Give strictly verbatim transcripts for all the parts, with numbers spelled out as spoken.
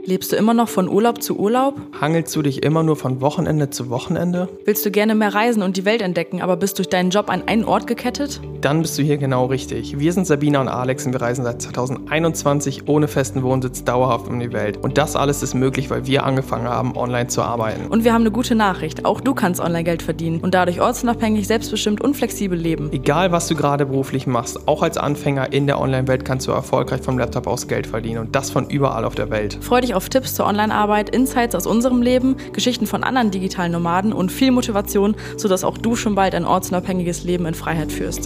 Lebst du immer noch von Urlaub zu Urlaub? Hangelst du dich immer nur von Wochenende zu Wochenende? Willst du gerne mehr reisen und die Welt entdecken, aber bist durch deinen Job an einen Ort gekettet? Dann bist du hier genau richtig. Wir sind Sabina und Alex und wir reisen seit zweitausendeinundzwanzig ohne festen Wohnsitz dauerhaft um die Welt. Und das alles ist möglich, weil wir angefangen haben, online zu arbeiten. Und wir haben eine gute Nachricht. Auch du kannst online Geld verdienen und dadurch ortsunabhängig, selbstbestimmt und flexibel leben. Egal, was du gerade beruflich machst, auch als Anfänger in der Online-Welt kannst du erfolgreich vom Laptop aus Geld verdienen. Und das von überall auf der Welt. Freu dich auf Tipps zur Online-Arbeit, Insights aus unserem Leben, Geschichten von anderen digitalen Nomaden und viel Motivation, sodass auch du schon bald ein ortsunabhängiges Leben in Freiheit führst.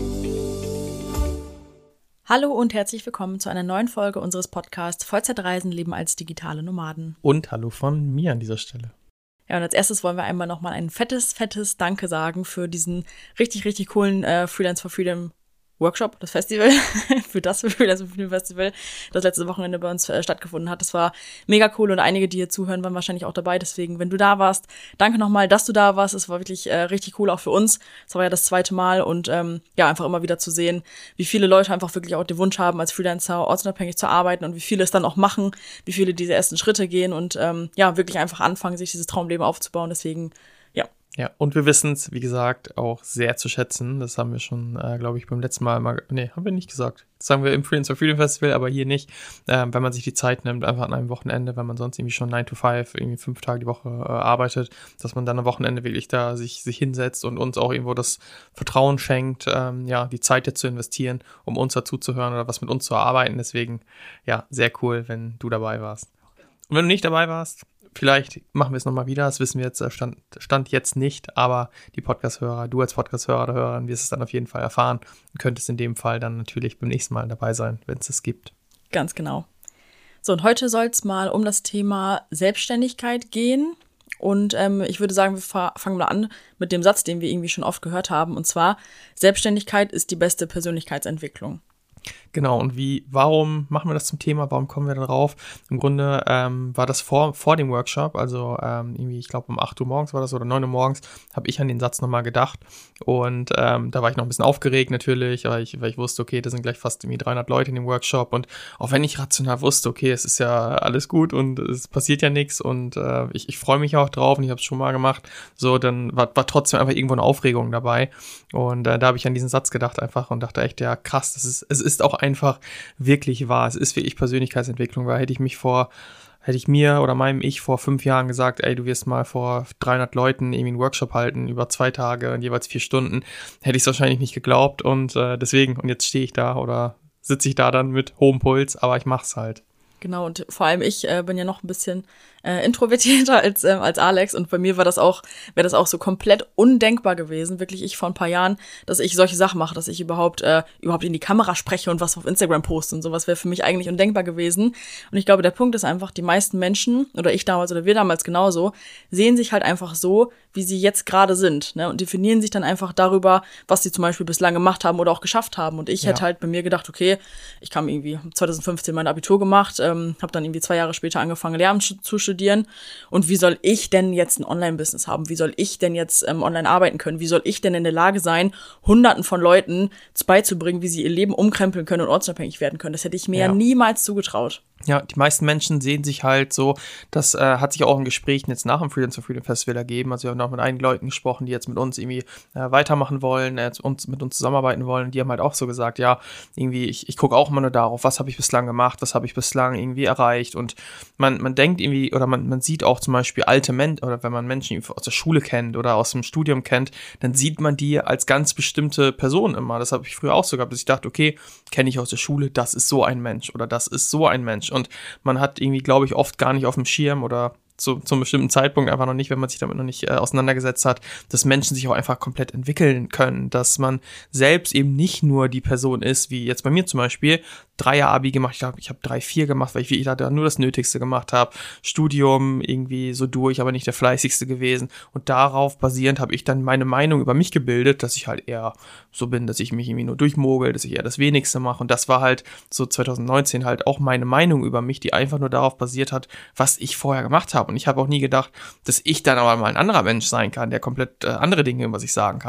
Hallo und herzlich willkommen zu einer neuen Folge unseres Podcasts Vollzeitreisen leben als digitale Nomaden. Und hallo von mir an dieser Stelle. Ja, und als erstes wollen wir einmal nochmal ein fettes, fettes Danke sagen für diesen richtig, richtig coolen äh, Freelance for Freedom Workshop, das Festival, für das Freelance for Freedom Festival, das letzte Wochenende bei uns äh, stattgefunden hat. Das war mega cool und einige, die hier zuhören, waren wahrscheinlich auch dabei. Deswegen, wenn du da warst, danke nochmal, dass du da warst. Es war wirklich äh, richtig cool, auch für uns. Es war ja das zweite Mal und ähm, ja, einfach immer wieder zu sehen, wie viele Leute einfach wirklich auch den Wunsch haben, als Freelancer ortsunabhängig zu arbeiten und wie viele es dann auch machen, wie viele diese ersten Schritte gehen und ähm, ja, wirklich einfach anfangen, sich dieses Traumleben aufzubauen. Deswegen, ja. Ja, und wir wissen es, wie gesagt, auch sehr zu schätzen. Das haben wir schon, äh, glaube ich, beim letzten Mal mal, nee, haben wir nicht gesagt. Das sagen wir im Freelance for Freedom Festival, aber hier nicht. Ähm, wenn man sich die Zeit nimmt, einfach an einem Wochenende, wenn man sonst irgendwie schon nine to five, irgendwie fünf Tage die Woche äh, arbeitet, dass man dann am Wochenende wirklich da sich sich hinsetzt und uns auch irgendwo das Vertrauen schenkt, ähm, ja, die Zeit jetzt zu investieren, um uns dazu zu hören oder was mit uns zu erarbeiten. Deswegen, ja, sehr cool, wenn du dabei warst. Und wenn du nicht dabei warst, vielleicht machen wir es nochmal wieder, das wissen wir jetzt, stand, stand jetzt nicht, aber die Podcast-Hörer, du als Podcast-Hörer oder Hörerin, wirst es dann auf jeden Fall erfahren und könntest in dem Fall dann natürlich beim nächsten Mal dabei sein, wenn es es gibt. Ganz genau. So, und heute soll es mal um das Thema Selbstständigkeit gehen und ähm, ich würde sagen, wir fa- fangen mal an mit dem Satz, den wir irgendwie schon oft gehört haben, und zwar, Selbstständigkeit ist die beste Persönlichkeitsentwicklung. Genau, und wie, warum machen wir das zum Thema, warum kommen wir da drauf? Im Grunde ähm, war das vor, vor dem Workshop, also ähm, irgendwie, ich glaube um acht Uhr morgens war das oder neun Uhr morgens, habe ich an den Satz nochmal gedacht und ähm, da war ich noch ein bisschen aufgeregt natürlich, weil ich, weil ich wusste, okay, da sind gleich fast irgendwie dreihundert Leute in dem Workshop und auch wenn ich rational wusste, okay, es ist ja alles gut und es passiert ja nichts und äh, ich, ich freue mich auch drauf und ich habe es schon mal gemacht, so, dann war, war trotzdem einfach irgendwo eine Aufregung dabei und äh, da habe ich an diesen Satz gedacht einfach und dachte echt, ja krass, das ist, es ist auch einfach wirklich wahr. Es ist wirklich Persönlichkeitsentwicklung, weil hätte ich mich vor, hätte ich mir oder meinem Ich vor fünf Jahren gesagt, ey, du wirst mal vor dreihundert Leuten irgendwie einen Workshop halten über zwei Tage und jeweils vier Stunden, hätte ich es wahrscheinlich nicht geglaubt und äh, deswegen, und jetzt stehe ich da oder sitze ich da dann mit hohem Puls, aber ich mach's halt. Genau, und vor allem ich äh, bin ja noch ein bisschen äh, introvertierter als ähm, als Alex und bei mir war das auch, wäre das auch so komplett undenkbar gewesen, wirklich ich vor ein paar Jahren, dass ich solche Sachen mache, dass ich überhaupt äh, überhaupt in die Kamera spreche und was auf Instagram poste und sowas wäre für mich eigentlich undenkbar gewesen. Und ich glaube, der Punkt ist einfach, die meisten Menschen, oder ich damals oder wir damals genauso, sehen sich halt einfach so, wie sie jetzt gerade sind, ne, und definieren sich dann einfach darüber, was sie zum Beispiel bislang gemacht haben oder auch geschafft haben. Und ich ja. hätte halt bei mir gedacht, okay, ich kam irgendwie zwanzig fünfzehn mein Abitur gemacht, ähm, habe dann irgendwie zwei Jahre später angefangen, Lehramt zu studieren. Und wie soll ich denn jetzt ein Online-Business haben? Wie soll ich denn jetzt ähm, online arbeiten können? Wie soll ich denn in der Lage sein, Hunderten von Leuten beizubringen, wie sie ihr Leben umkrempeln können und ortsunabhängig werden können? Das hätte ich mir ja, ja niemals zugetraut. Ja, die meisten Menschen sehen sich halt so, das äh, hat sich auch in Gesprächen jetzt nach dem Freelance for Freedom Festival ergeben, also wir haben auch mit einigen Leuten gesprochen, die jetzt mit uns irgendwie äh, weitermachen wollen, äh, uns, mit uns zusammenarbeiten wollen, und die haben halt auch so gesagt, ja, irgendwie, ich, ich gucke auch immer nur darauf, was habe ich bislang gemacht, was habe ich bislang irgendwie erreicht, und man man denkt irgendwie, oder man man sieht auch zum Beispiel alte Menschen, oder wenn man Menschen aus der Schule kennt oder aus dem Studium kennt, dann sieht man die als ganz bestimmte Person immer, das habe ich früher auch so gehabt, dass ich dachte, okay, kenne ich aus der Schule, das ist so ein Mensch, oder das ist so ein Mensch. Und man hat irgendwie, glaube ich, oft gar nicht auf dem Schirm oder zu, zum bestimmten Zeitpunkt einfach noch nicht, wenn man sich damit noch nicht äh, auseinandergesetzt hat, dass Menschen sich auch einfach komplett entwickeln können, dass man selbst eben nicht nur die Person ist, wie jetzt bei mir zum Beispiel, Dreier-Abi gemacht, ich glaube, ich habe drei vier gemacht, weil ich, ich da nur das Nötigste gemacht habe, Studium irgendwie so durch, aber nicht der Fleißigste gewesen, und darauf basierend habe ich dann meine Meinung über mich gebildet, dass ich halt eher so bin, dass ich mich irgendwie nur durchmogel, dass ich eher das Wenigste mache, und das war halt so zwanzig neunzehn halt auch meine Meinung über mich, die einfach nur darauf basiert hat, was ich vorher gemacht habe. Und ich habe auch nie gedacht, dass ich dann aber mal ein anderer Mensch sein kann, der komplett äh, andere Dinge über sich sagen kann.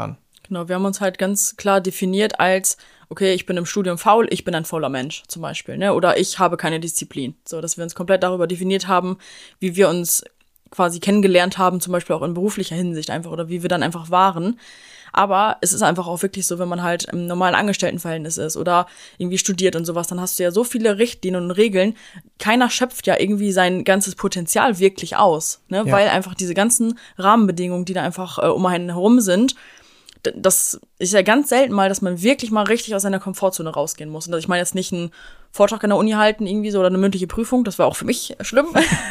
Genau, wir haben uns halt ganz klar definiert als, okay, ich bin im Studium faul, ich bin ein fauler Mensch zum Beispiel, ne? Oder ich habe keine Disziplin. So, dass wir uns komplett darüber definiert haben, wie wir uns quasi kennengelernt haben, zum Beispiel auch in beruflicher Hinsicht einfach, oder wie wir dann einfach waren. Aber es ist einfach auch wirklich so, wenn man halt im normalen Angestelltenverhältnis ist oder irgendwie studiert und sowas, dann hast du ja so viele Richtlinien und Regeln. Keiner schöpft ja irgendwie sein ganzes Potenzial wirklich aus, ne? Ja. Weil einfach diese ganzen Rahmenbedingungen, die da einfach äh, um einen herum sind, das ist ja ganz selten mal, dass man wirklich mal richtig aus seiner Komfortzone rausgehen muss. Und ich meine jetzt nicht einen Vortrag in der Uni halten irgendwie so oder eine mündliche Prüfung, das war auch für mich schlimm,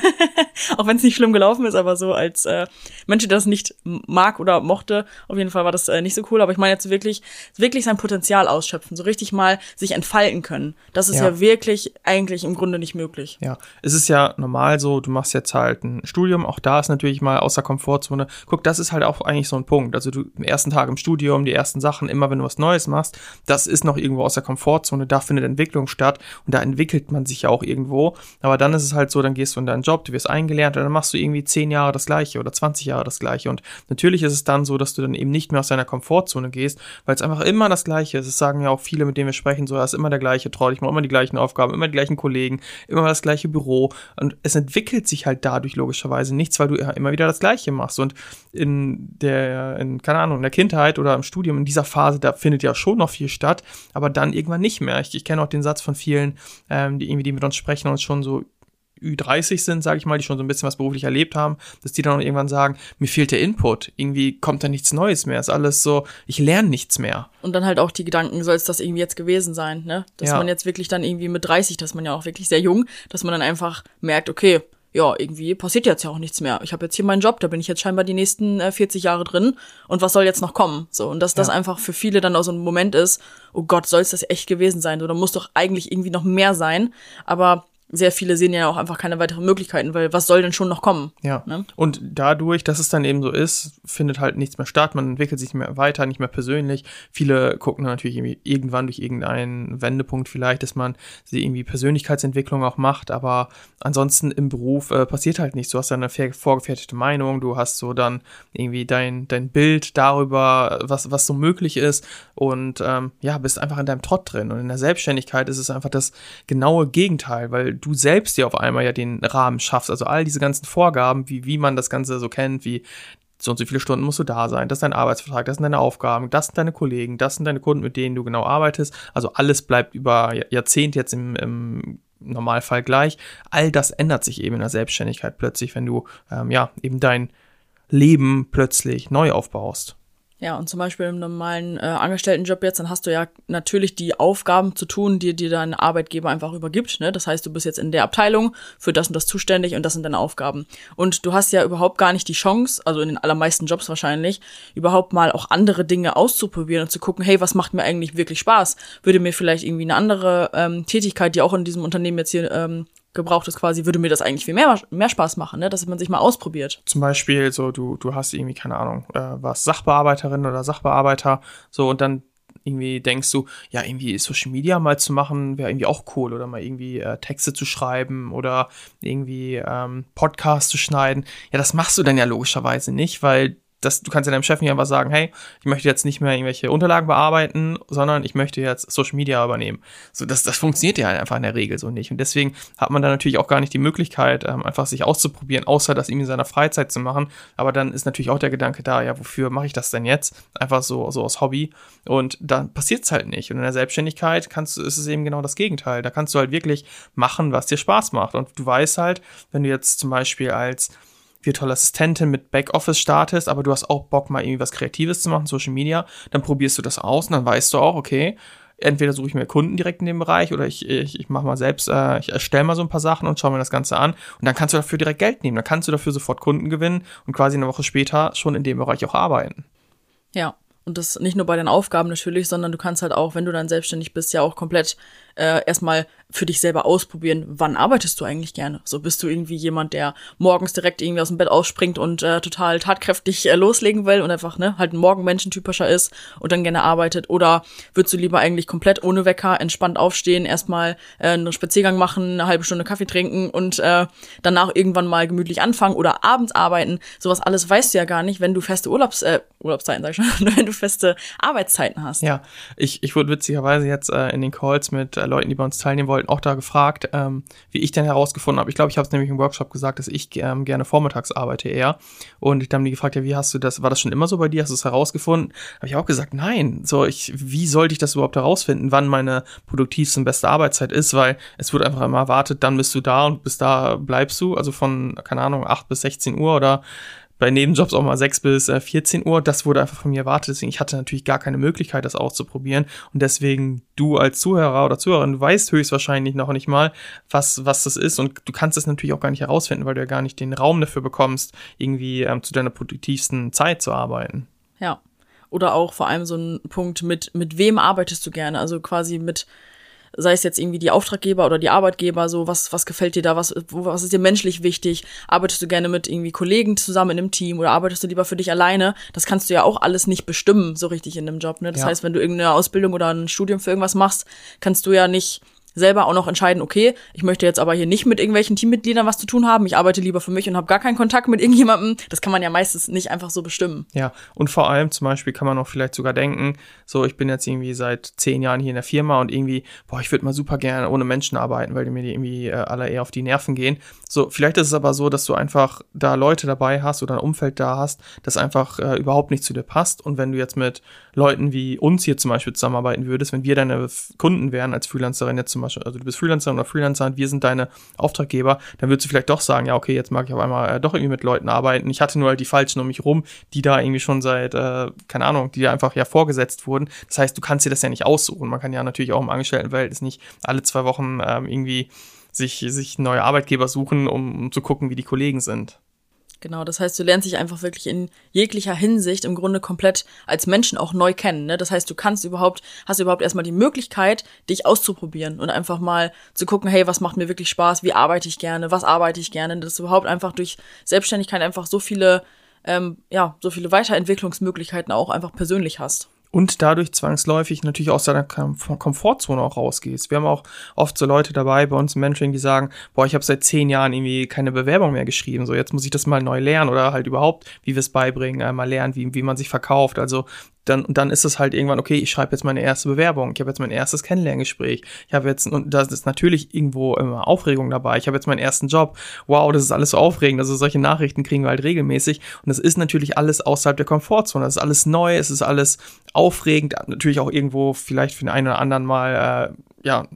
auch wenn es nicht schlimm gelaufen ist, aber so als äh, Mensch, der das nicht mag oder mochte, auf jeden Fall war das äh, nicht so cool, aber ich meine jetzt wirklich, wirklich sein Potenzial ausschöpfen, so richtig mal sich entfalten können. Das ist ja, ja wirklich eigentlich im Grunde nicht möglich. Ja, es ist ja normal so, du machst jetzt halt ein Studium, auch da ist natürlich mal außer Komfortzone. Guck, das ist halt auch eigentlich so ein Punkt, also du im ersten Tag im Studium, die ersten Sachen, immer wenn du was Neues machst, das ist noch irgendwo aus der Komfortzone, da findet Entwicklung statt und da entwickelt man sich ja auch irgendwo, aber dann ist es halt so, dann gehst du in deinen Job, du wirst eingelernt und dann machst du irgendwie zehn Jahre das Gleiche oder zwanzig Jahre das Gleiche und natürlich ist es dann so, dass du dann eben nicht mehr aus deiner Komfortzone gehst, weil es einfach immer das Gleiche ist. Es sagen ja auch viele, mit denen wir sprechen, so, das ist immer der gleiche Troll, ich mache immer die gleichen Aufgaben, immer die gleichen Kollegen, immer das gleiche Büro und es entwickelt sich halt dadurch logischerweise nichts, weil du immer wieder das Gleiche machst und in der, in, keine Ahnung, in der Kindheit oder im Studium, in dieser Phase, da findet ja schon noch viel statt, aber dann irgendwann nicht mehr. Ich, ich kenne auch den Satz von vielen, ähm, die irgendwie, die mit uns sprechen und schon so Ü dreißig sind, sage ich mal, die schon so ein bisschen was beruflich erlebt haben, dass die dann auch irgendwann sagen, mir fehlt der Input, irgendwie kommt da nichts Neues mehr, ist alles so, ich lerne nichts mehr. Und dann halt auch die Gedanken, soll es das irgendwie jetzt gewesen sein, ne? Dass ja. man jetzt wirklich dann irgendwie mit dreißig, dass man ja auch wirklich sehr jung, dass man dann einfach merkt, okay, ja, irgendwie passiert jetzt ja auch nichts mehr. Ich habe jetzt hier meinen Job, da bin ich jetzt scheinbar die nächsten äh, vierzig Jahre drin und was soll jetzt noch kommen? So, und dass das ja. einfach für viele dann auch so ein Moment ist, oh Gott, soll es das echt gewesen sein? So, da muss doch eigentlich irgendwie noch mehr sein, aber sehr viele sehen ja auch einfach keine weiteren Möglichkeiten, weil was soll denn schon noch kommen? Ja, ne? Und dadurch, dass es dann eben so ist, findet halt nichts mehr statt, man entwickelt sich nicht mehr weiter, nicht mehr persönlich. Viele gucken dann natürlich irgendwie irgendwann durch irgendeinen Wendepunkt vielleicht, dass man sie irgendwie Persönlichkeitsentwicklung auch macht, aber ansonsten im Beruf äh, passiert halt nichts. Du hast dann eine vorgefertigte Meinung, du hast so dann irgendwie dein, dein Bild darüber, was, was so möglich ist und ähm, ja, bist einfach in deinem Trott drin. Und in der Selbstständigkeit ist es einfach das genaue Gegenteil, weil du selbst dir auf einmal ja den Rahmen schaffst, also all diese ganzen Vorgaben, wie, wie man das Ganze so kennt, wie so und so viele Stunden musst du da sein, das ist dein Arbeitsvertrag, das sind deine Aufgaben, das sind deine Kollegen, das sind deine Kunden, mit denen du genau arbeitest, also alles bleibt über Jahrzehnte jetzt im, im Normalfall gleich, all das ändert sich eben in der Selbstständigkeit plötzlich, wenn du ähm, ja eben dein Leben plötzlich neu aufbaust. Ja, und zum Beispiel im normalen äh, Angestelltenjob jetzt, dann hast du ja natürlich die Aufgaben zu tun, die dir dein Arbeitgeber einfach übergibt, ne? Das heißt, du bist jetzt in der Abteilung für das und das zuständig und das sind deine Aufgaben. Und du hast ja überhaupt gar nicht die Chance, also in den allermeisten Jobs wahrscheinlich, überhaupt mal auch andere Dinge auszuprobieren und zu gucken, hey, was macht mir eigentlich wirklich Spaß? Würde mir vielleicht irgendwie eine andere ähm, Tätigkeit, die auch in diesem Unternehmen jetzt hier ähm, gebraucht ist quasi, würde mir das eigentlich viel mehr, mehr Spaß machen, ne? Dass man sich mal ausprobiert. Zum Beispiel so, du, du hast irgendwie, keine Ahnung, äh, was Sachbearbeiterin oder Sachbearbeiter, so, und dann irgendwie denkst du, ja, irgendwie Social Media mal zu machen, wäre irgendwie auch cool, oder mal irgendwie äh, Texte zu schreiben oder irgendwie ähm, Podcasts zu schneiden. Ja, das machst du dann ja logischerweise nicht, weil das, du kannst ja deinem Chef nicht einfach sagen, hey, ich möchte jetzt nicht mehr irgendwelche Unterlagen bearbeiten, sondern ich möchte jetzt Social Media übernehmen. So, das, das funktioniert ja einfach in der Regel so nicht. Und deswegen hat man dann natürlich auch gar nicht die Möglichkeit, ähm, einfach sich auszuprobieren, außer das irgendwie in seiner Freizeit zu machen. Aber dann ist natürlich auch der Gedanke da, ja, wofür mache ich das denn jetzt? Einfach so, so aus Hobby. Und dann passiert's halt nicht. Und in der Selbstständigkeit kannst du, ist es eben genau das Gegenteil. Da kannst du halt wirklich machen, was dir Spaß macht. Und du weißt halt, wenn du jetzt zum Beispiel als virtuelle Assistentin mit Backoffice startest, aber du hast auch Bock, mal irgendwie was Kreatives zu machen, Social Media, dann probierst du das aus und dann weißt du auch, okay, entweder suche ich mir Kunden direkt in dem Bereich oder ich, ich, ich mache mal selbst, äh, ich erstelle mal so ein paar Sachen und schaue mir das Ganze an und dann kannst du dafür direkt Geld nehmen, dann kannst du dafür sofort Kunden gewinnen und quasi eine Woche später schon in dem Bereich auch arbeiten. Ja. Und das nicht nur bei den Aufgaben natürlich, sondern du kannst halt auch, wenn du dann selbstständig bist, ja auch komplett äh, erstmal für dich selber ausprobieren, wann arbeitest du eigentlich gerne? So, bist du irgendwie jemand, der morgens direkt irgendwie aus dem Bett ausspringt und äh, total tatkräftig äh, loslegen will und einfach, ne, halt ein Morgenmenschen typischer ist und dann gerne arbeitet? Oder würdest du lieber eigentlich komplett ohne Wecker entspannt aufstehen, erstmal äh, einen Spaziergang machen, eine halbe Stunde Kaffee trinken und äh, danach irgendwann mal gemütlich anfangen oder abends arbeiten? Sowas alles weißt du ja gar nicht, wenn du feste Urlaubs, äh, Urlaubszeiten, sag ich schon, wenn du feste Arbeitszeiten hast. Ja, ich, ich wurde witzigerweise jetzt äh, in den Calls mit äh, Leuten, die bei uns teilnehmen wollten, auch da gefragt, ähm, wie ich denn herausgefunden habe. Ich glaube, ich habe es nämlich im Workshop gesagt, dass ich ähm, gerne vormittags arbeite eher. Und ich habe die gefragt, ja, wie hast du das, war das schon immer so bei dir? Hast du es herausgefunden? Habe ich auch gesagt, nein. So, ich, wie sollte ich das überhaupt herausfinden, wann meine produktivste und beste Arbeitszeit ist? Weil es wird einfach immer erwartet, dann bist du da und bis da bleibst du. Also von, keine Ahnung, acht bis sechzehn Uhr oder bei Nebenjobs auch mal sechs bis vierzehn Uhr, das wurde einfach von mir erwartet, deswegen ich hatte natürlich gar keine Möglichkeit, das auszuprobieren und deswegen du als Zuhörer oder Zuhörerin, du weißt höchstwahrscheinlich noch nicht mal, was was das ist und du kannst es natürlich auch gar nicht herausfinden, weil du ja gar nicht den Raum dafür bekommst, irgendwie ähm, zu deiner produktivsten Zeit zu arbeiten. Ja, oder auch vor allem so ein Punkt mit mit wem arbeitest du gerne, also quasi mit sei es jetzt irgendwie die Auftraggeber oder die Arbeitgeber, so was was gefällt dir da, was was ist dir menschlich wichtig, arbeitest du gerne mit irgendwie Kollegen zusammen in einem Team oder arbeitest du lieber für dich alleine, das kannst du ja auch alles nicht bestimmen, so richtig in einem Job, ne? Das ja. heißt, wenn du irgendeine Ausbildung oder ein Studium für irgendwas machst, kannst du ja nicht selber auch noch entscheiden, okay, ich möchte jetzt aber hier nicht mit irgendwelchen Teammitgliedern was zu tun haben, ich arbeite lieber für mich und habe gar keinen Kontakt mit irgendjemandem. Das kann man ja meistens nicht einfach so bestimmen. Ja, und vor allem zum Beispiel kann man auch vielleicht sogar denken, so ich bin jetzt irgendwie seit zehn Jahren hier in der Firma und irgendwie, boah, ich würde mal super gerne ohne Menschen arbeiten, weil die mir die irgendwie äh, alle eher auf die Nerven gehen. So, vielleicht ist es aber so, dass du einfach da Leute dabei hast oder ein Umfeld da hast, das einfach äh, überhaupt nicht zu dir passt und wenn du jetzt mit Leuten wie uns hier zum Beispiel zusammenarbeiten würdest, wenn wir deine Kunden wären als Freelancerin jetzt zum Beispiel, also du bist Freelancerin oder Freelancer und wir sind deine Auftraggeber, dann würdest du vielleicht doch sagen, ja okay, jetzt mag ich auf einmal äh, doch irgendwie mit Leuten arbeiten. Ich hatte nur halt die Falschen um mich rum, die da irgendwie schon seit, äh, keine Ahnung, die da einfach ja vorgesetzt wurden. Das heißt, du kannst dir das ja nicht aussuchen. Man kann ja natürlich auch im Angestelltenverhältnis nicht alle zwei Wochen ähm, irgendwie sich, sich neue Arbeitgeber suchen, um, um zu gucken, wie die Kollegen sind. Genau, das heißt, du lernst dich einfach wirklich in jeglicher Hinsicht im Grunde komplett als Menschen auch neu kennen, ne? Das heißt, du kannst überhaupt, hast überhaupt erstmal die Möglichkeit, dich auszuprobieren und einfach mal zu gucken, hey, was macht mir wirklich Spaß, wie arbeite ich gerne, was arbeite ich gerne, dass du überhaupt einfach durch Selbstständigkeit einfach so viele, ähm, ja, so viele Weiterentwicklungsmöglichkeiten auch einfach persönlich hast. Und dadurch zwangsläufig natürlich aus deiner Komfortzone auch rausgehst. Wir haben auch oft so Leute dabei bei uns im Mentoring, die sagen, boah, ich habe seit zehn Jahren irgendwie keine Bewerbung mehr geschrieben. So, jetzt muss ich das mal neu lernen oder halt überhaupt, wie wir es beibringen, äh, mal lernen, wie, wie man sich verkauft. Also dann, und dann ist es halt irgendwann, okay, ich schreibe jetzt meine erste Bewerbung, ich habe jetzt mein erstes Kennenlerngespräch, ich habe jetzt, und da ist natürlich irgendwo immer Aufregung dabei, ich habe jetzt meinen ersten Job, wow, das ist alles so aufregend, also solche Nachrichten kriegen wir halt regelmäßig und das ist natürlich alles außerhalb der Komfortzone, das ist alles neu, es ist alles aufregend, natürlich auch irgendwo vielleicht für den einen oder anderen mal, äh, ja,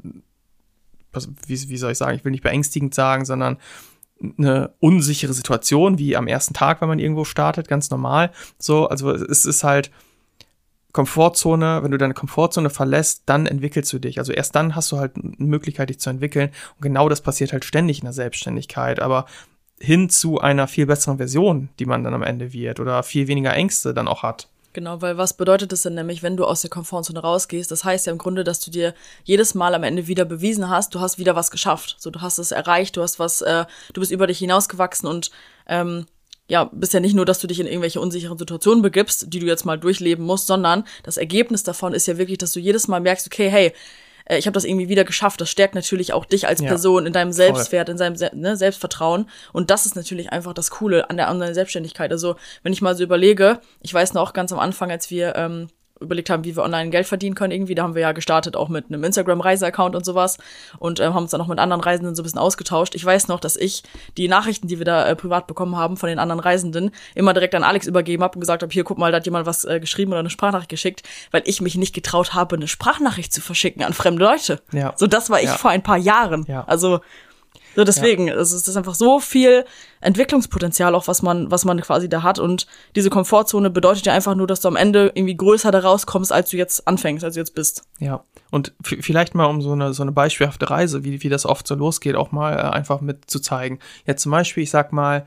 wie, wie soll ich sagen, ich will nicht beängstigend sagen, sondern eine unsichere Situation, wie am ersten Tag, wenn man irgendwo startet, ganz normal, so, also es ist halt Komfortzone, wenn du deine Komfortzone verlässt, dann entwickelst du dich. Also erst dann hast du halt eine Möglichkeit, dich zu entwickeln. Und genau das passiert halt ständig in der Selbstständigkeit. Aber hin zu einer viel besseren Version, die man dann am Ende wird oder viel weniger Ängste dann auch hat. Genau, weil was bedeutet das denn nämlich, wenn du aus der Komfortzone rausgehst? Das heißt ja im Grunde, dass du dir jedes Mal am Ende wieder bewiesen hast, du hast wieder was geschafft. So, du hast es erreicht, du hast was, äh, du bist über dich hinausgewachsen und ähm, ja, bist ja nicht nur, dass du dich in irgendwelche unsicheren Situationen begibst, die du jetzt mal durchleben musst, sondern das Ergebnis davon ist ja wirklich, dass du jedes Mal merkst, okay, hey, äh, ich habe das irgendwie wieder geschafft. Das stärkt natürlich auch dich als ja, Person in deinem Selbstwert, voll. in seinem Se- ne, Selbstvertrauen. Und das ist natürlich einfach das Coole an der, an der Selbstständigkeit. Also wenn ich mal so überlege, ich weiß noch ganz am Anfang, als wir ähm, überlegt haben, wie wir online Geld verdienen können irgendwie. Da haben wir ja gestartet auch mit einem Instagram-Reise-Account und sowas und äh, haben uns dann auch mit anderen Reisenden so ein bisschen ausgetauscht. Ich weiß noch, dass ich die Nachrichten, die wir da äh, privat bekommen haben von den anderen Reisenden, immer direkt an Alex übergeben habe und gesagt habe, hier, guck mal, da hat jemand was äh, geschrieben oder eine Sprachnachricht geschickt, weil ich mich nicht getraut habe, eine Sprachnachricht zu verschicken an fremde Leute. Ja. So, das war ich ja. vor ein paar Jahren. Ja. Also so deswegen, ja. es ist einfach so viel Entwicklungspotenzial auch, was man, was man quasi da hat. Und diese Komfortzone bedeutet ja einfach nur, dass du am Ende irgendwie größer da rauskommst, als du jetzt anfängst, als du jetzt bist. Ja, und f- vielleicht mal um so eine, so eine beispielhafte Reise, wie, wie das oft so losgeht, auch mal äh, einfach mit zu zeigen. Jetzt zum Beispiel, ich sag mal,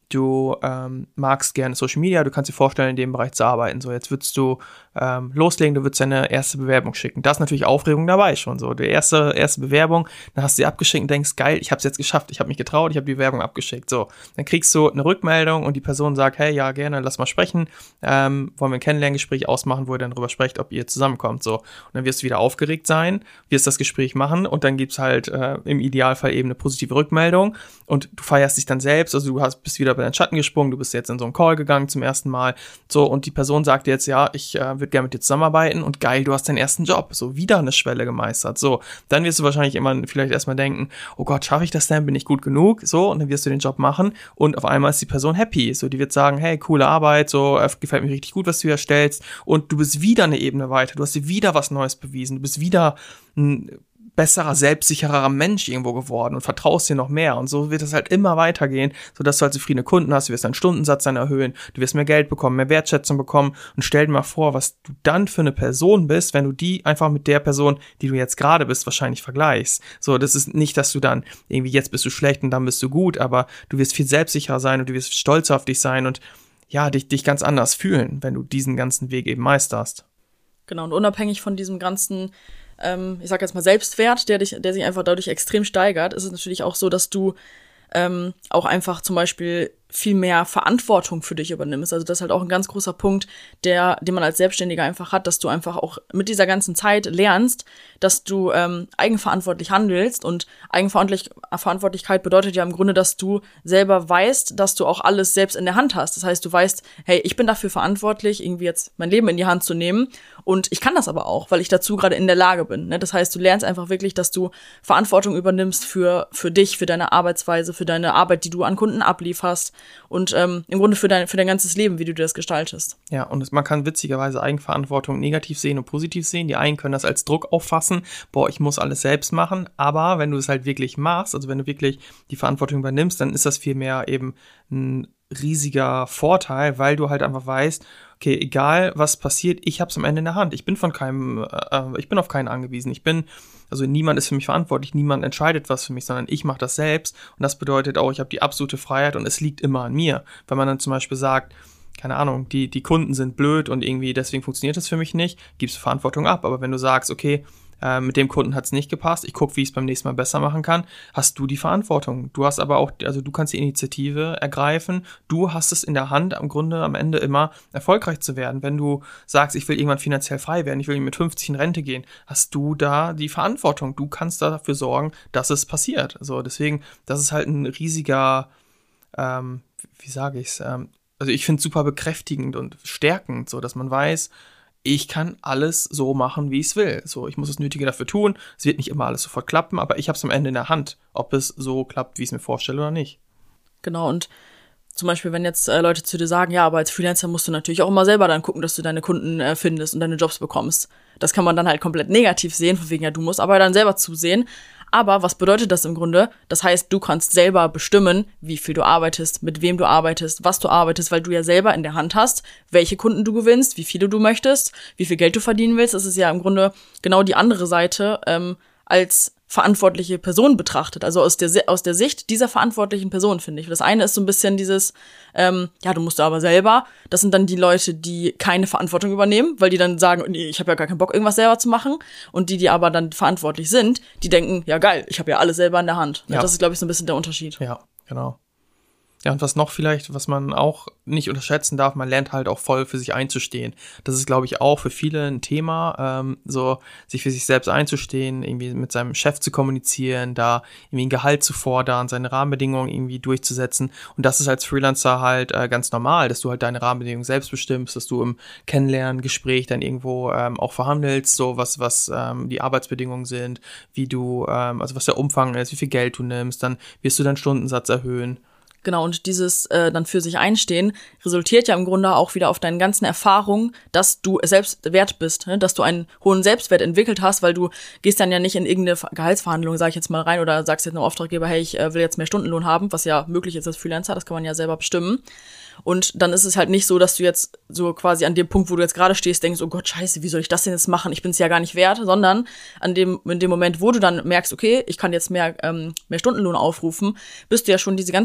du ähm, magst gerne Social Media, du kannst dir vorstellen, in dem Bereich zu arbeiten. So, jetzt würdest du ähm, loslegen, du würdest deine erste Bewerbung schicken. Da ist natürlich Aufregung dabei schon. So, die erste, erste Bewerbung, dann hast du sie abgeschickt und denkst, geil, ich habe es jetzt geschafft, ich habe mich getraut, ich habe die Bewerbung abgeschickt. So, dann kriegst du eine Rückmeldung und die Person sagt, hey, ja, gerne, lass mal sprechen. Ähm, wollen wir ein Kennenlerngespräch ausmachen, wo ihr dann drüber sprecht, ob ihr zusammenkommt. So, und dann wirst du wieder aufgeregt sein, wirst das Gespräch machen und dann gibt's halt äh, im Idealfall eben eine positive Rückmeldung und du feierst dich dann selbst, also du hast, bist wieder bei deinen Schatten gesprungen, du bist jetzt in so einen Call gegangen zum ersten Mal, so, und die Person sagt jetzt, ja, ich äh, würde gerne mit dir zusammenarbeiten und geil, du hast deinen ersten Job, so, wieder eine Schwelle gemeistert, so, dann wirst du wahrscheinlich immer vielleicht erstmal denken, oh Gott, schaffe ich das denn, bin ich gut genug, so, und dann wirst du den Job machen und auf einmal ist die Person happy, so, die wird sagen, hey, coole Arbeit, so, äh, gefällt mir richtig gut, was du hier stellst und du bist wieder eine Ebene weiter, du hast dir wieder was Neues bewiesen, du bist wieder ein besserer, selbstsicherer Mensch irgendwo geworden und vertraust dir noch mehr. Und so wird es halt immer weitergehen, sodass du halt zufriedene Kunden hast, du wirst deinen Stundensatz dann erhöhen, du wirst mehr Geld bekommen, mehr Wertschätzung bekommen und stell dir mal vor, was du dann für eine Person bist, wenn du die einfach mit der Person, die du jetzt gerade bist, wahrscheinlich vergleichst. So, das ist nicht, dass du dann irgendwie jetzt bist du schlecht und dann bist du gut, aber du wirst viel selbstsicherer sein und du wirst stolz auf dich sein und ja, dich, dich ganz anders fühlen, wenn du diesen ganzen Weg eben meisterst. Genau, und unabhängig von diesem ganzen Ähm, ich sag jetzt mal Selbstwert, der dich, der sich einfach dadurch extrem steigert, ist es natürlich auch so, dass du ähm, auch einfach zum Beispiel viel mehr Verantwortung für dich übernimmst. Also das ist halt auch ein ganz großer Punkt, der, den man als Selbstständiger einfach hat, dass du einfach auch mit dieser ganzen Zeit lernst, dass du ähm, eigenverantwortlich handelst und Eigenverantwortlichkeit bedeutet ja im Grunde, dass du selber weißt, dass du auch alles selbst in der Hand hast. Das heißt, du weißt, hey, ich bin dafür verantwortlich, irgendwie jetzt mein Leben in die Hand zu nehmen und ich kann das aber auch, weil ich dazu gerade in der Lage bin. Ne? Das heißt, du lernst einfach wirklich, dass du Verantwortung übernimmst für für dich, für deine Arbeitsweise, für deine Arbeit, die du an Kunden ablieferst. Und ähm, im Grunde für dein, für dein ganzes Leben, wie du das gestaltest. Ja, und es, man kann witzigerweise Eigenverantwortung negativ sehen und positiv sehen. Die einen können das als Druck auffassen, boah, ich muss alles selbst machen. Aber wenn du es halt wirklich machst, also wenn du wirklich die Verantwortung übernimmst, dann ist das vielmehr eben ein riesiger Vorteil, weil du halt einfach weißt, okay, egal was passiert, ich hab's am Ende in der Hand. Ich bin von keinem, äh, ich bin auf keinen angewiesen. Ich bin, also niemand ist für mich verantwortlich, niemand entscheidet was für mich, sondern ich mache das selbst. Und das bedeutet auch, ich habe die absolute Freiheit und es liegt immer an mir. Wenn man dann zum Beispiel sagt, keine Ahnung, die, die Kunden sind blöd und irgendwie deswegen funktioniert das für mich nicht, gibst du Verantwortung ab. Aber wenn du sagst, okay, äh, mit dem Kunden hat's nicht gepasst, ich gucke, wie ich es beim nächsten Mal besser machen kann, hast du die Verantwortung. Du hast aber auch, also du kannst die Initiative ergreifen, du hast es in der Hand, am Grunde am Ende immer erfolgreich zu werden. Wenn du sagst, ich will irgendwann finanziell frei werden, ich will mit fünfzig in Rente gehen, hast du da die Verantwortung. Du kannst dafür sorgen, dass es passiert. So, deswegen, das ist halt ein riesiger, ähm, wie sage ich's, ähm, also ich finde es super bekräftigend und stärkend, so dass man weiß, ich kann alles so machen, wie ich es will. So, ich muss das Nötige dafür tun. Es wird nicht immer alles sofort klappen, aber ich habe es am Ende in der Hand, ob es so klappt, wie ich es mir vorstelle oder nicht. Genau, und zum Beispiel, wenn jetzt äh, Leute zu dir sagen, ja, aber als Freelancer musst du natürlich auch immer selber dann gucken, dass du deine Kunden äh, findest und deine Jobs bekommst. Das kann man dann halt komplett negativ sehen, von wegen, ja, du musst aber dann selber zusehen. Aber was bedeutet das im Grunde? Das heißt, du kannst selber bestimmen, wie viel du arbeitest, mit wem du arbeitest, was du arbeitest, weil du ja selber in der Hand hast, welche Kunden du gewinnst, wie viele du möchtest, wie viel Geld du verdienen willst. Das ist ja im Grunde genau die andere Seite, ähm, als verantwortliche Person betrachtet. Also aus der aus der Sicht dieser verantwortlichen Person, finde ich. Das eine ist so ein bisschen dieses, ähm, ja, du musst aber selber. Das sind dann die Leute, die keine Verantwortung übernehmen, weil die dann sagen, nee, ich habe ja gar keinen Bock, irgendwas selber zu machen. Und die, die aber dann verantwortlich sind, die denken, ja geil, ich habe ja alles selber in der Hand. Ja. Das ist, glaube ich, so ein bisschen der Unterschied. Ja, genau. Ja, und was noch vielleicht, was man auch nicht unterschätzen darf, man lernt halt auch voll für sich einzustehen. Das ist, glaube ich, auch für viele ein Thema, ähm, so sich für sich selbst einzustehen, irgendwie mit seinem Chef zu kommunizieren, da irgendwie ein Gehalt zu fordern, seine Rahmenbedingungen irgendwie durchzusetzen. Und das ist als Freelancer halt äh, ganz normal, dass du halt deine Rahmenbedingungen selbst bestimmst, dass du im Kennenlerngespräch dann irgendwo ähm, auch verhandelst, so was was ähm, die Arbeitsbedingungen sind, wie du, ähm, also was der Umfang ist, wie viel Geld du nimmst, dann wirst du deinen Stundensatz erhöhen. Genau, und dieses äh, dann für sich einstehen resultiert ja im Grunde auch wieder auf deinen ganzen Erfahrungen, dass du selbst wert bist, ne? Dass du einen hohen Selbstwert entwickelt hast, weil du gehst dann ja nicht in irgendeine Gehaltsverhandlung, sage ich jetzt mal, rein oder sagst jetzt einem Auftraggeber, hey, ich äh, will jetzt mehr Stundenlohn haben, was ja möglich ist als Freelancer, das kann man ja selber bestimmen. Und dann ist es halt nicht so, dass du jetzt so quasi an dem Punkt, wo du jetzt gerade stehst, denkst, oh Gott, scheiße, wie soll ich das denn jetzt machen? Ich bin es ja gar nicht wert, sondern an dem in dem Moment, wo du dann merkst, okay, ich kann jetzt mehr ähm, mehr Stundenlohn aufrufen, bist du ja schon diese ganzen vorigen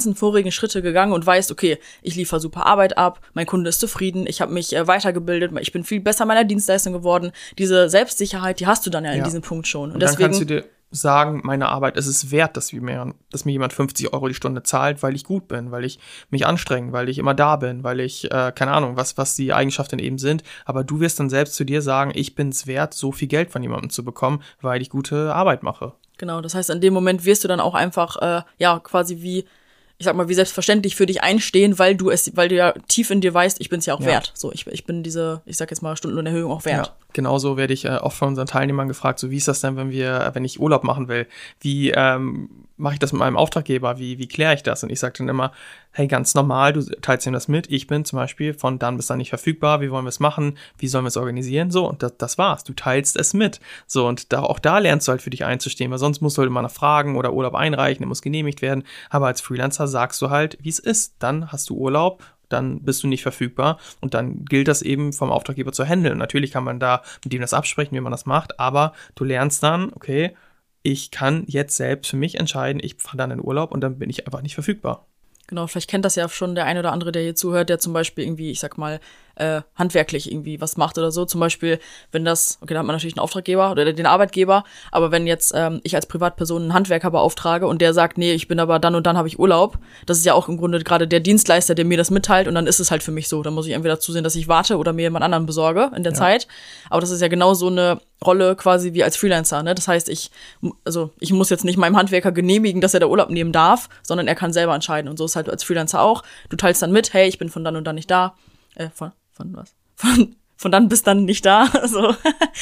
eigene Schritte gegangen und weißt, okay, ich liefere super Arbeit ab, mein Kunde ist zufrieden, ich habe mich äh, weitergebildet, ich bin viel besser meiner Dienstleistung geworden. Diese Selbstsicherheit, die hast du dann ja, ja. in diesem Punkt schon. Und, und deswegen, dann kannst du dir sagen, meine Arbeit ist es wert, dass mir, dass mir jemand fünfzig Euro die Stunde zahlt, weil ich gut bin, weil ich mich anstrenge, weil ich immer da bin, weil ich, äh, keine Ahnung, was, was die Eigenschaften eben sind. Aber du wirst dann selbst zu dir sagen, ich bin es wert, so viel Geld von jemandem zu bekommen, weil ich gute Arbeit mache. Genau, das heißt, in dem Moment wirst du dann auch einfach, äh, ja, quasi wie, ich sag mal, wie selbstverständlich für dich einstehen, weil du es, weil du ja tief in dir weißt, ich bin's ja auch ja. wert. So, ich, ich bin diese, ich sag jetzt mal, Stundenlohnerhöhung auch wert. Ja, genauso werde ich äh, oft von unseren Teilnehmern gefragt, so wie ist das denn, wenn wir, wenn ich Urlaub machen will? Wie ähm, mache ich das mit meinem Auftraggeber? Wie, wie kläre ich das? Und ich sage dann immer, hey, ganz normal, du teilst ihm das mit. Ich bin zum Beispiel von dann bis dann nicht verfügbar. Wie wollen wir es machen? Wie sollen wir es organisieren? So, und das, das war's. Du teilst es mit. So, und da, auch da lernst du halt für dich einzustehen, weil sonst musst du halt immer noch fragen oder Urlaub einreichen, der muss genehmigt werden. Aber als Freelancer sagst du halt, wie es ist. Dann hast du Urlaub, dann bist du nicht verfügbar und dann gilt das eben vom Auftraggeber zu handeln. Natürlich kann man da mit ihm das absprechen, wie man das macht, aber du lernst dann, okay, ich kann jetzt selbst für mich entscheiden, ich fahre dann in Urlaub und dann bin ich einfach nicht verfügbar. Genau, vielleicht kennt das ja schon der ein oder andere, der hier zuhört, der zum Beispiel irgendwie, ich sag mal, äh, handwerklich irgendwie was macht oder so. Zum Beispiel, wenn das, okay, da hat man natürlich einen Auftraggeber oder den Arbeitgeber, aber wenn jetzt ähm, ich als Privatperson einen Handwerker beauftrage und der sagt, nee, ich bin aber dann und dann habe ich Urlaub, das ist ja auch im Grunde gerade der Dienstleister, der mir das mitteilt und dann ist es halt für mich so. Dann muss ich entweder zusehen, dass ich warte oder mir jemand anderen besorge in der ja. Zeit. Aber das ist ja genau so eine Rolle quasi wie als Freelancer, ne? Das heißt, ich, also ich muss jetzt nicht meinem Handwerker genehmigen, dass er da Urlaub nehmen darf, sondern er kann selber entscheiden. Und so ist halt als Freelancer auch. Du teilst dann mit, hey, ich bin von dann und dann nicht da. Äh, von, von was? Von, von dann bis dann nicht da. so.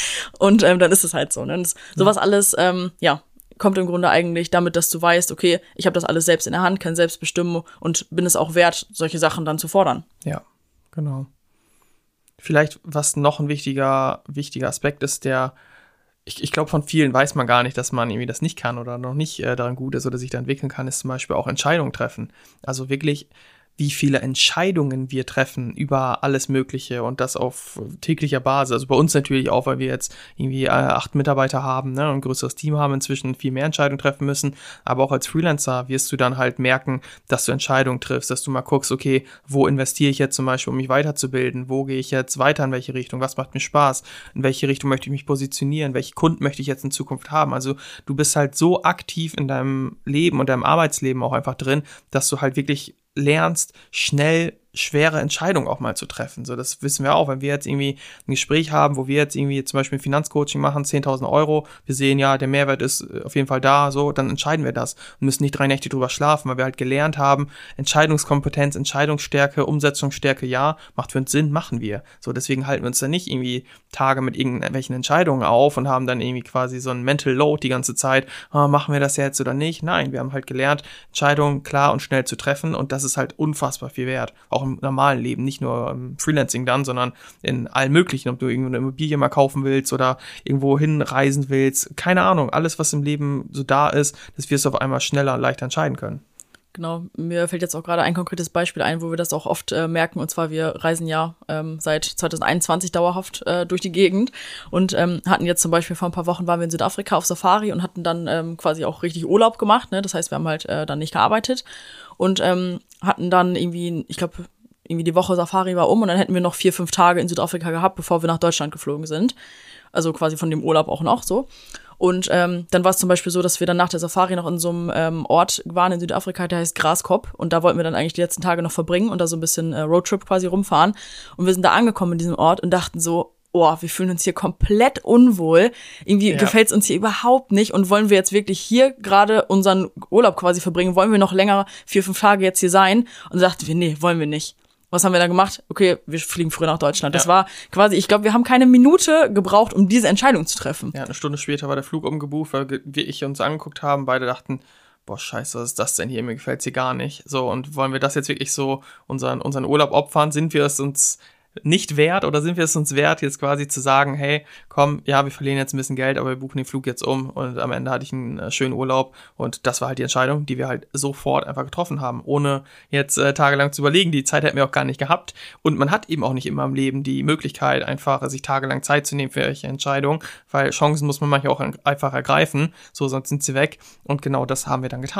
Und ähm, dann ist es halt so. Ne? Das, sowas alles, ähm, ja, kommt im Grunde eigentlich damit, dass du weißt, okay, ich habe das alles selbst in der Hand, kann selbst bestimmen und bin es auch wert, solche Sachen dann zu fordern. Ja, genau. Vielleicht, was noch ein wichtiger, wichtiger Aspekt ist, der, ich, ich glaube, von vielen weiß man gar nicht, dass man irgendwie das nicht kann oder noch nicht äh, daran gut ist oder sich da entwickeln kann, ist zum Beispiel auch Entscheidungen treffen. Also wirklich, wie viele Entscheidungen wir treffen über alles Mögliche und das auf täglicher Basis. Also bei uns natürlich auch, weil wir jetzt irgendwie äh, acht Mitarbeiter haben, ne, und ein größeres Team haben, inzwischen viel mehr Entscheidungen treffen müssen. Aber auch als Freelancer wirst du dann halt merken, dass du Entscheidungen triffst, dass du mal guckst, okay, wo investiere ich jetzt zum Beispiel, um mich weiterzubilden? Wo gehe ich jetzt weiter, in welche Richtung? Was macht mir Spaß? In welche Richtung möchte ich mich positionieren? Welche Kunden möchte ich jetzt in Zukunft haben? Also du bist halt so aktiv in deinem Leben und deinem Arbeitsleben auch einfach drin, dass du halt wirklich lernst, schnell schwere Entscheidungen auch mal zu treffen. So, das wissen wir auch, wenn wir jetzt irgendwie ein Gespräch haben, wo wir jetzt irgendwie zum Beispiel ein Finanzcoaching machen, zehntausend Euro, wir sehen ja, der Mehrwert ist auf jeden Fall da, so, dann entscheiden wir das und müssen nicht drei Nächte drüber schlafen, weil wir halt gelernt haben, Entscheidungskompetenz, Entscheidungsstärke, Umsetzungsstärke, ja, macht für uns Sinn, machen wir. So, deswegen halten wir uns dann nicht irgendwie Tage mit irgendwelchen Entscheidungen auf und haben dann irgendwie quasi so ein Mental Load die ganze Zeit, oh, machen wir das jetzt oder nicht? Nein, wir haben halt gelernt, Entscheidungen klar und schnell zu treffen und das ist halt unfassbar viel wert. Auch im normalen Leben, nicht nur im Freelancing dann, sondern in allen möglichen, ob du irgendwo eine Immobilie mal kaufen willst oder irgendwo hinreisen willst, keine Ahnung, alles, was im Leben so da ist, das wirst du auf einmal schneller und leichter entscheiden können. Genau, mir fällt jetzt auch gerade ein konkretes Beispiel ein, wo wir das auch oft äh, merken, und zwar wir reisen ja ähm, seit zwanzig einundzwanzig dauerhaft äh, durch die Gegend und ähm, hatten jetzt zum Beispiel vor ein paar Wochen waren wir in Südafrika auf Safari und hatten dann ähm, quasi auch richtig Urlaub gemacht, ne? Das heißt, wir haben halt äh, dann nicht gearbeitet und ähm, hatten dann irgendwie, ich glaube, irgendwie die Woche Safari war um und dann hätten wir noch vier, fünf Tage in Südafrika gehabt, bevor wir nach Deutschland geflogen sind. Also quasi von dem Urlaub auch noch so. Und ähm, dann war es zum Beispiel so, dass wir dann nach der Safari noch in so einem ähm, Ort waren in Südafrika, der heißt Graskop. Und da wollten wir dann eigentlich die letzten Tage noch verbringen und da so ein bisschen äh, Roadtrip quasi rumfahren. Und wir sind da angekommen in diesem Ort und dachten so, oh, wir fühlen uns hier komplett unwohl. Irgendwie ja. gefällt's uns hier überhaupt nicht. Und wollen wir jetzt wirklich hier gerade unseren Urlaub quasi verbringen? Wollen wir noch länger, vier, fünf Tage jetzt hier sein? Und sagten wir, nee, wollen wir nicht. Was haben wir da gemacht? Okay, wir fliegen früher nach Deutschland. Das ja. war quasi, ich glaube, wir haben keine Minute gebraucht, um diese Entscheidung zu treffen. Ja, eine Stunde später war der Flug umgebucht, weil wir ich uns angeguckt haben. Beide dachten, boah, scheiße, was ist das denn hier? Mir gefällt's hier gar nicht. So, und wollen wir das jetzt wirklich so unseren, unseren Urlaub opfern? Sind wir es uns nicht wert oder sind wir es uns wert, jetzt quasi zu sagen, hey, komm, ja, wir verlieren jetzt ein bisschen Geld, aber wir buchen den Flug jetzt um und am Ende hatte ich einen äh, schönen Urlaub und das war halt die Entscheidung, die wir halt sofort einfach getroffen haben, ohne jetzt äh, tagelang zu überlegen. Die Zeit hätten wir auch gar nicht gehabt und man hat eben auch nicht immer im Leben die Möglichkeit, einfach sich tagelang Zeit zu nehmen für solche Entscheidungen, weil Chancen muss man manchmal auch einfach ergreifen, so sonst sind sie weg und genau das haben wir dann getan.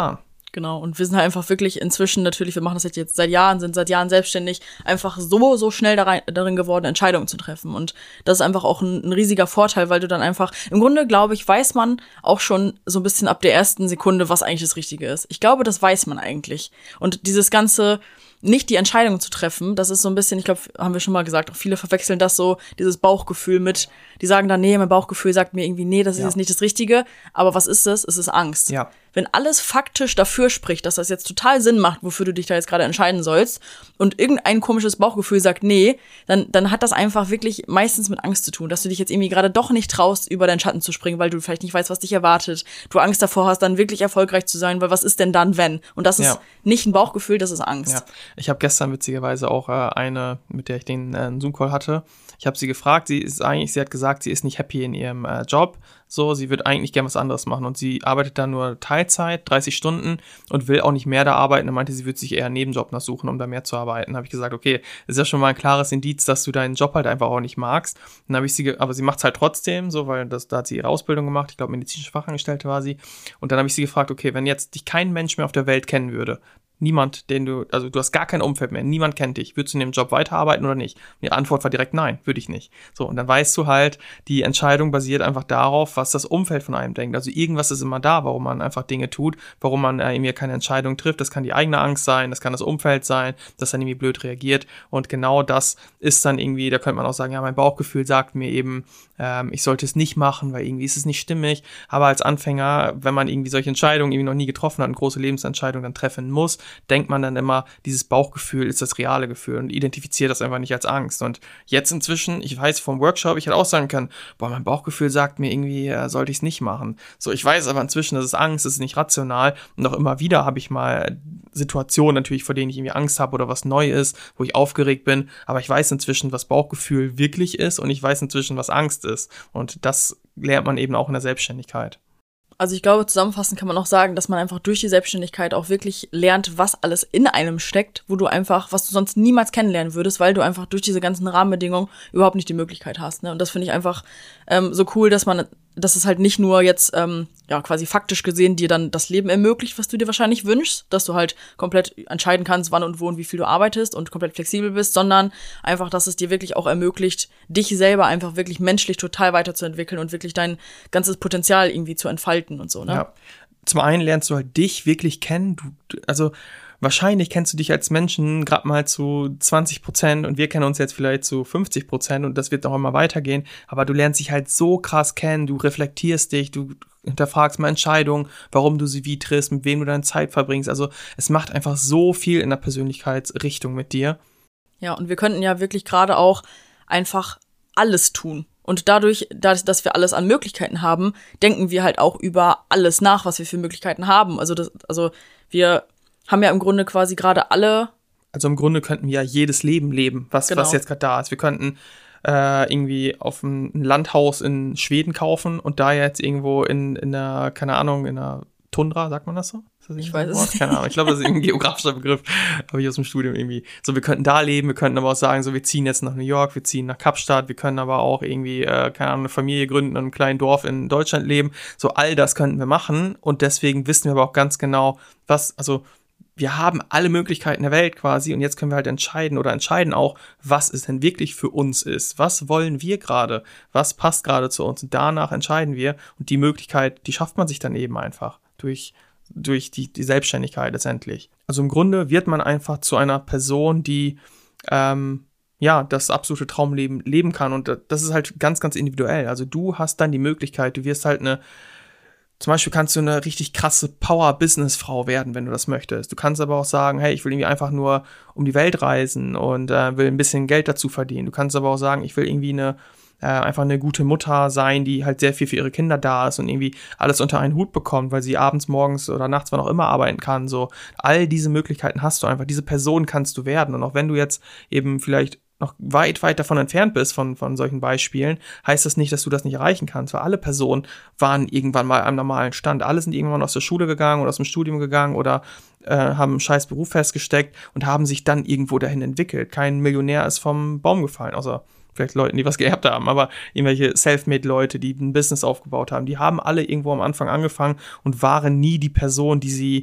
Genau, und wir sind halt einfach wirklich inzwischen natürlich, wir machen das jetzt seit Jahren, sind seit Jahren selbstständig, einfach so, so schnell da rein, darin geworden, Entscheidungen zu treffen. Und das ist einfach auch ein, ein riesiger Vorteil, weil du dann einfach, im Grunde, glaube ich, weiß man auch schon so ein bisschen ab der ersten Sekunde, was eigentlich das Richtige ist. Ich glaube, das weiß man eigentlich. Und dieses ganze, nicht die Entscheidung zu treffen, das ist so ein bisschen, ich glaube, haben wir schon mal gesagt, auch viele verwechseln das so, dieses Bauchgefühl mit, die sagen dann, nee, mein Bauchgefühl sagt mir irgendwie, nee, das ist ja. jetzt nicht das Richtige, aber was ist es? Es ist Angst. Ja. Wenn alles faktisch dafür spricht, dass das jetzt total Sinn macht, wofür du dich da jetzt gerade entscheiden sollst, und irgendein komisches Bauchgefühl sagt, nee, dann, dann hat das einfach wirklich meistens mit Angst zu tun, dass du dich jetzt irgendwie gerade doch nicht traust, über deinen Schatten zu springen, weil du vielleicht nicht weißt, was dich erwartet, du Angst davor hast, dann wirklich erfolgreich zu sein, weil was ist denn dann, wenn? Und das ist ja. nicht ein Bauchgefühl, das ist Angst. Ja. Ich habe gestern witzigerweise auch äh, eine, mit der ich den äh, Zoom-Call hatte, ich habe sie gefragt, sie ist eigentlich, sie hat gesagt, sie ist nicht happy in ihrem äh, Job, so, sie würde eigentlich gern was anderes machen und sie arbeitet da nur Teilzeit, dreißig Stunden und will auch nicht mehr da arbeiten und meinte, sie würde sich eher einen Nebenjob noch suchen, um da mehr zu arbeiten. Da habe ich gesagt, okay, das ist ja schon mal ein klares Indiz, dass du deinen Job halt einfach auch nicht magst. Dann habe ich sie, ge- aber sie macht es halt trotzdem, so, weil das, da hat sie ihre Ausbildung gemacht, ich glaube, medizinische Fachangestellte war sie. Und dann habe ich sie gefragt, okay, wenn jetzt dich kein Mensch mehr auf der Welt kennen würde, niemand, den du, also du hast gar kein Umfeld mehr, niemand kennt dich. Würdest du in dem Job weiterarbeiten oder nicht? Und die Antwort war direkt nein, würde ich nicht. So, und dann weißt du halt, die Entscheidung basiert einfach darauf, was das Umfeld von einem denkt. Also irgendwas ist immer da, warum man einfach Dinge tut, warum man äh, irgendwie keine Entscheidung trifft. Das kann die eigene Angst sein, das kann das Umfeld sein, das dann irgendwie blöd reagiert. Und genau das ist dann irgendwie, da könnte man auch sagen, ja, mein Bauchgefühl sagt mir eben, ähm, ich sollte es nicht machen, weil irgendwie ist es nicht stimmig. Aber als Anfänger, wenn man irgendwie solche Entscheidungen irgendwie noch nie getroffen hat, eine große Lebensentscheidung dann treffen muss, denkt man dann immer, dieses Bauchgefühl ist das reale Gefühl und identifiziert das einfach nicht als Angst. Und jetzt inzwischen, ich weiß vom Workshop, ich hätte auch sagen können, boah, mein Bauchgefühl sagt mir irgendwie, äh, sollte ich es nicht machen. So, ich weiß aber inzwischen, das ist Angst, das ist nicht rational. Und auch immer wieder habe ich mal Situationen natürlich, vor denen ich irgendwie Angst habe oder was neu ist, wo ich aufgeregt bin. Aber ich weiß inzwischen, was Bauchgefühl wirklich ist und ich weiß inzwischen, was Angst ist. Und das lernt man eben auch in der Selbstständigkeit. Also ich glaube, zusammenfassend kann man auch sagen, dass man einfach durch die Selbstständigkeit auch wirklich lernt, was alles in einem steckt, wo du einfach, was du sonst niemals kennenlernen würdest, weil du einfach durch diese ganzen Rahmenbedingungen überhaupt nicht die Möglichkeit hast. Ne? Und das finde ich einfach ähm, so cool, dass man, dass es halt nicht nur jetzt, ähm, ja, quasi faktisch gesehen dir dann das Leben ermöglicht, was du dir wahrscheinlich wünschst, dass du halt komplett entscheiden kannst, wann und wo und wie viel du arbeitest und komplett flexibel bist, sondern einfach, dass es dir wirklich auch ermöglicht, dich selber einfach wirklich menschlich total weiterzuentwickeln und wirklich dein ganzes Potenzial irgendwie zu entfalten und so, ne? Ja. Zum einen lernst du halt dich wirklich kennen, du, also wahrscheinlich kennst du dich als Menschen gerade mal zu zwanzig Prozent und wir kennen uns jetzt vielleicht zu fünfzig Prozent und das wird auch immer weitergehen, aber du lernst dich halt so krass kennen, du reflektierst dich, du hinterfragst mal Entscheidungen, warum du sie wie triffst, mit wem du deine Zeit verbringst, also es macht einfach so viel in der Persönlichkeitsrichtung mit dir. Ja, und wir könnten ja wirklich gerade auch einfach alles tun. Und dadurch, dadurch, dass wir alles an Möglichkeiten haben, denken wir halt auch über alles nach, was wir für Möglichkeiten haben. Also das, also wir haben ja im Grunde quasi gerade alle. Also im Grunde könnten wir ja jedes Leben leben, was, genau. was jetzt gerade da ist. Wir könnten äh, irgendwie auf ein Landhaus in Schweden kaufen und da jetzt irgendwo in, in einer, keine Ahnung, in einer Tundra, sagt man das so? Ist das ich weiß es nicht. Keine Ahnung, ich glaube, das ist ein geografischer Begriff, habe ich aus dem Studium irgendwie. So, wir könnten da leben, wir könnten aber auch sagen, so, wir ziehen jetzt nach New York, wir ziehen nach Kapstadt, wir können aber auch irgendwie, äh, keine Ahnung, eine Familie gründen in einem kleinen Dorf in Deutschland leben. So, all das könnten wir machen und deswegen wissen wir aber auch ganz genau, was, also, wir haben alle Möglichkeiten der Welt quasi und jetzt können wir halt entscheiden oder entscheiden auch, was es denn wirklich für uns ist. Was wollen wir gerade? Was passt gerade zu uns? Und danach entscheiden wir und die Möglichkeit, die schafft man sich dann eben einfach durch, durch die, die Selbstständigkeit letztendlich. Also im Grunde wird man einfach zu einer Person, die ähm, ja das absolute Traumleben leben kann und das ist halt ganz, ganz individuell. Also du hast dann die Möglichkeit, du wirst halt eine Zum Beispiel kannst du eine richtig krasse Power-Business-Frau werden, wenn du das möchtest. Du kannst aber auch sagen, hey, ich will irgendwie einfach nur um die Welt reisen und äh, will ein bisschen Geld dazu verdienen. Du kannst aber auch sagen, ich will irgendwie eine äh, einfach eine gute Mutter sein, die halt sehr viel für ihre Kinder da ist und irgendwie alles unter einen Hut bekommt, weil sie abends, morgens oder nachts, wann auch immer arbeiten kann. So, all diese Möglichkeiten hast du einfach. Diese Person kannst du werden. Und auch wenn du jetzt eben vielleicht noch weit, weit davon entfernt bist von, von solchen Beispielen, heißt das nicht, dass du das nicht erreichen kannst, weil alle Personen waren irgendwann mal am normalen Stand. Alle sind irgendwann aus der Schule gegangen oder aus dem Studium gegangen oder äh, haben einen scheiß Beruf festgesteckt und haben sich dann irgendwo dahin entwickelt. Kein Millionär ist vom Baum gefallen, außer vielleicht Leuten, die was geerbt haben, aber irgendwelche Selfmade-Leute, die ein Business aufgebaut haben, die haben alle irgendwo am Anfang angefangen und waren nie die Person, die sie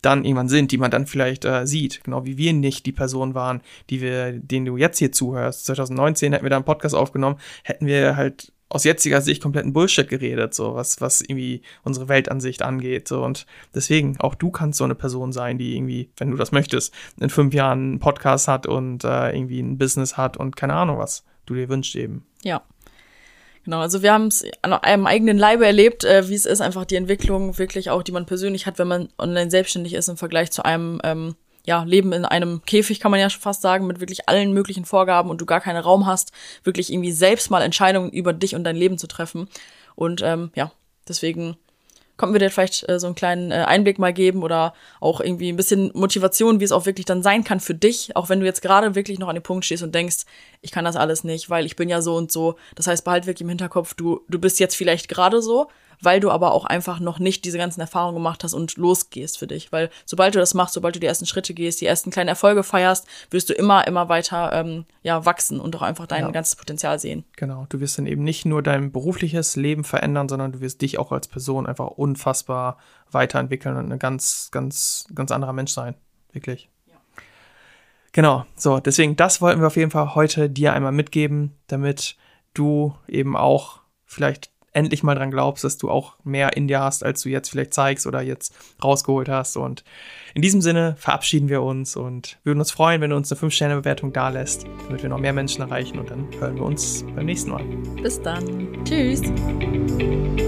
dann irgendwann sind, die man dann vielleicht äh, sieht. Genau wie wir nicht die Person waren, die wir, denen du jetzt hier zuhörst. zwanzig neunzehn hätten wir da einen Podcast aufgenommen, hätten wir halt aus jetziger Sicht kompletten Bullshit geredet, so was, was irgendwie unsere Weltansicht angeht. So. Und deswegen, auch du kannst so eine Person sein, die irgendwie, wenn du das möchtest, in fünf Jahren einen Podcast hat und äh, irgendwie ein Business hat und keine Ahnung, was du dir wünschst eben. Ja. Genau, also wir haben es an einem eigenen Leibe erlebt, äh, wie es ist, einfach die Entwicklung wirklich auch, die man persönlich hat, wenn man online selbstständig ist im Vergleich zu einem ähm, ja, Leben in einem Käfig, kann man ja schon fast sagen, mit wirklich allen möglichen Vorgaben und du gar keinen Raum hast, wirklich irgendwie selbst mal Entscheidungen über dich und dein Leben zu treffen. Und ähm, ja, deswegen konnten wir dir vielleicht äh, so einen kleinen äh, Einblick mal geben oder auch irgendwie ein bisschen Motivation, wie es auch wirklich dann sein kann für dich, auch wenn du jetzt gerade wirklich noch an dem Punkt stehst und denkst, ich kann das alles nicht, weil ich bin ja so und so. Das heißt, behalt wirklich im Hinterkopf, du du bist jetzt vielleicht gerade so, weil du aber auch einfach noch nicht diese ganzen Erfahrungen gemacht hast und losgehst für dich. Weil sobald du das machst, sobald du die ersten Schritte gehst, die ersten kleinen Erfolge feierst, wirst du immer, immer weiter ähm, ja wachsen und auch einfach dein ja. ganzes Potenzial sehen. Genau, du wirst dann eben nicht nur dein berufliches Leben verändern, sondern du wirst dich auch als Person einfach unfassbar weiterentwickeln und ein ganz, ganz, ganz anderer Mensch sein. Wirklich. Ja. Genau, so, deswegen, das wollten wir auf jeden Fall heute dir einmal mitgeben, damit du eben auch vielleicht endlich mal dran glaubst, dass du auch mehr in dir hast, als du jetzt vielleicht zeigst oder jetzt rausgeholt hast. Und in diesem Sinne verabschieden wir uns und würden uns freuen, wenn du uns eine fünf Sterne Bewertung dalässt, damit wir noch mehr Menschen erreichen. Und dann hören wir uns beim nächsten Mal. Bis dann. Tschüss.